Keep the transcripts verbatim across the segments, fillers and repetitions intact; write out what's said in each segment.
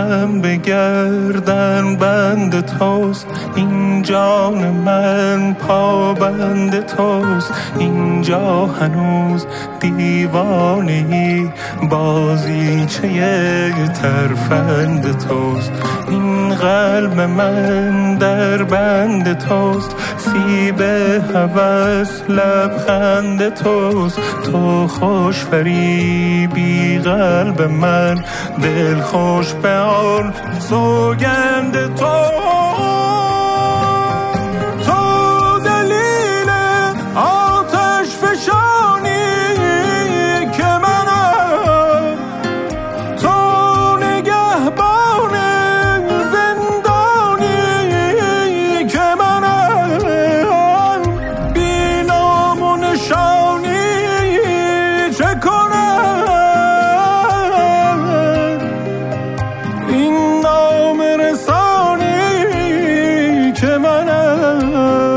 تن به گردن بند توست، این جان من پابند توست. اینجا هنوز دیوانه‌ای، بازیچه ترفند توست. این قلب من در بند توست، سیب هوس لبخند توست. تو خوش فریبی قلب من، دل خوش به آن سوگند تو. تو دلیل آتش فشانی که منم، تو نگهبان زندانی که منم. بی نام و نشانی چه کنم، این نام رسانی که منم.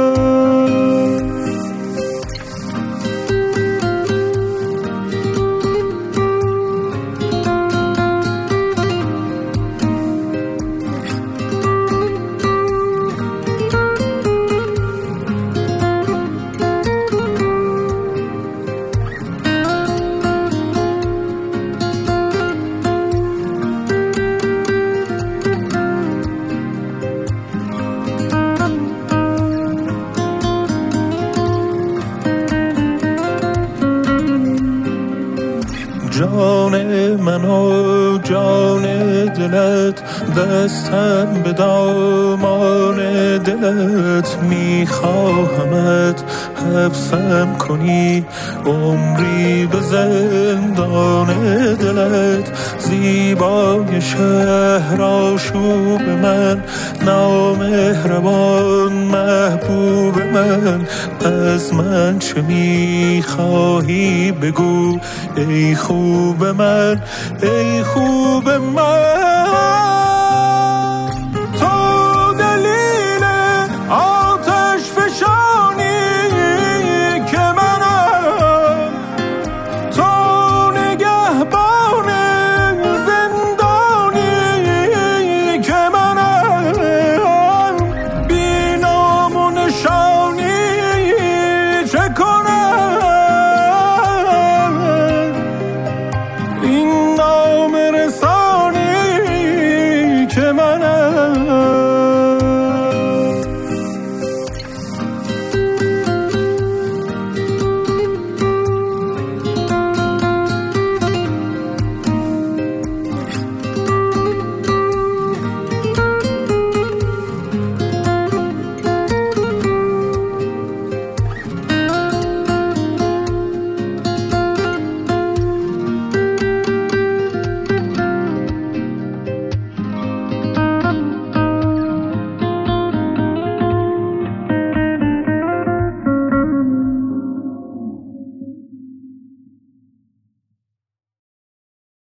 جان من و جان دلت، دستم به دامان دلت. میخواهمت حبسم کنی عمری به زندان دلت. زیبای شهر آشوب من، نامهربان محبوب من. از من چه میخواهی بگو ای خوب من، ای خوب من.